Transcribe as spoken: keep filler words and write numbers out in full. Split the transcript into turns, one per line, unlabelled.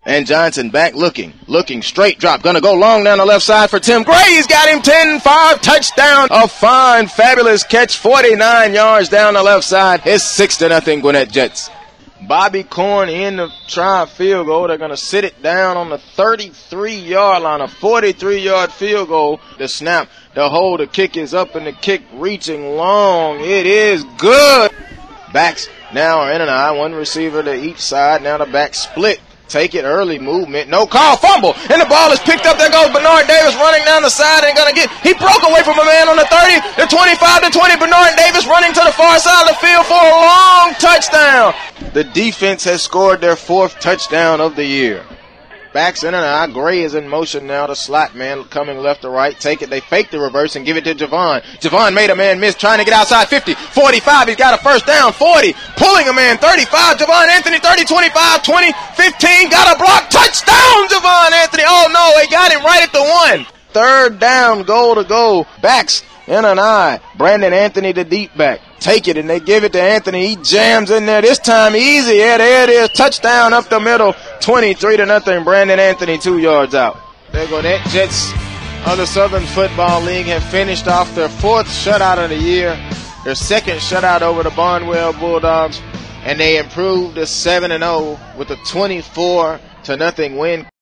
And Johnson back looking, looking, straight drop, gonna go long down the left side for Tim Gray. He's got him ten five, touchdown. A fine, fabulous catch, forty-nine yards down the left side. It's six to nothing Gwinnett Jets. Bobby Corn in the try field goal. They're gonna sit it down on the thirty-three yard line, a forty-three yard field goal. The snap, the hold, the kick is up, and the kick reaching long. It is good. Backs now are in and out, one receiver to each side. Now the back split. Take it, early movement, no call, fumble, and the ball is picked up. There goes Bernard Davis running down the side and gonna get, he broke away from a man on the thirty, the twenty-five to twenty. Bernard Davis running to the far side of the field for a long touchdown. The defense has scored their fourth touchdown of the year. Backs in and out. Gray is in motion now. The slot man coming left to right. Take it. They fake the reverse and give it to Javon. Javon made a man miss trying to get outside. fifty, forty-five. He's got a first down. forty. Pulling a man. thirty-five. Javon Anthony. thirty, twenty-five, twenty, fifteen. Got a block. Touchdown, Javon Anthony. Oh, no. They got him right at the one. Third down. Goal to go. Backs in an eye. Brandon Anthony, the deep back. Take it, and they give it to Anthony. He jams in there. This time easy. Yeah, there it is. Touchdown up the middle. twenty-three to nothing. Brandon Anthony two yards out. There go that. Jets of the Southern Football League have finished off their fourth shutout of the year. Their second shutout over the Barnwell Bulldogs. And they improved to seven and oh with a twenty-four to nothing win.